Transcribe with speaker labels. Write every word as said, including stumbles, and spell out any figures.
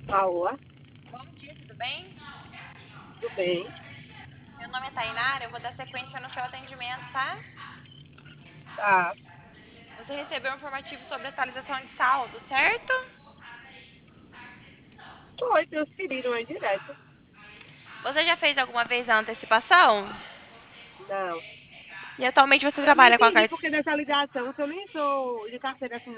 Speaker 1: Alô,
Speaker 2: Bom dia, tudo bem?
Speaker 1: tudo bem?
Speaker 2: Meu nome é Tainara, eu vou dar sequência no seu atendimento, tá?
Speaker 1: Tá.
Speaker 2: Você recebeu um informativo sobre atualização de saldo, certo?
Speaker 1: Foi, transferiram aí direto.
Speaker 2: Você já fez alguma vez a antecipação?
Speaker 1: Não.
Speaker 2: E atualmente você
Speaker 1: Eu não
Speaker 2: trabalha com a
Speaker 1: entendi
Speaker 2: carta.
Speaker 1: porque dessa ligação, que eu nem sou de carteira assinada.